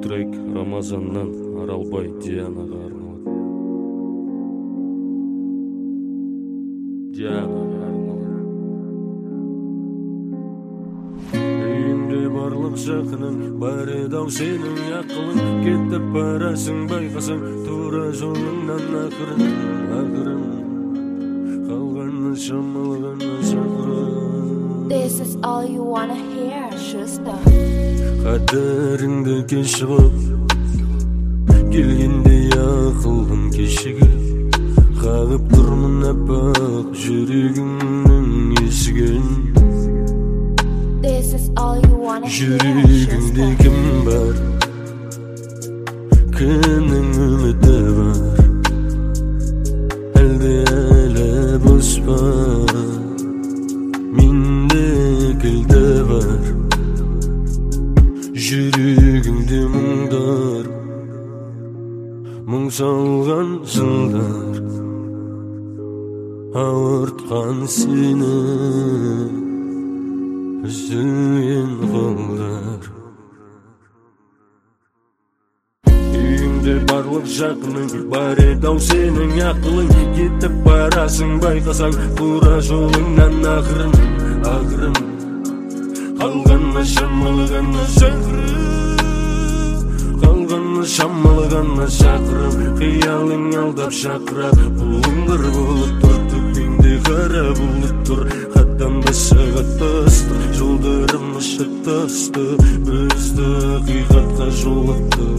трек Рамазаннан Аралбай Дианаға арналады. Үйімде барлық жақының, бар еді-ау сенің ақылың. Кетіп барасың байқасаң, тура жолыңнан ақырын қалғаны шамалы ғана шақырын. This is all you wanna hear, Schuster. Қадіріңді кешігіп келгенде ақылым кешігіп, қағып тұрмын аппақ жүрегіңнің есігін. This is all you wanna hear, Жүрегіңде Schuster. кім бар, кімнің үміті бар, әлде әлі бос па? Менде кілті бар, жүрегіңде мұңдар, мұң салған жылдар, ауыртқан сені үзілген қолдар. Үйіңде барлық жақының, бар еді-ау сенің ақылың. Кетіп барасың байқасаң, тура жолыңнан ақырын қалғаны шамалы ғана шақырып, қиялың алдап шақырап. Бұлың бір болып тұр, төкпеңде қара бұлып тұр. Хаттан басаға тасты, жолдарым шықтасты, бізді қиғатқа жолықты.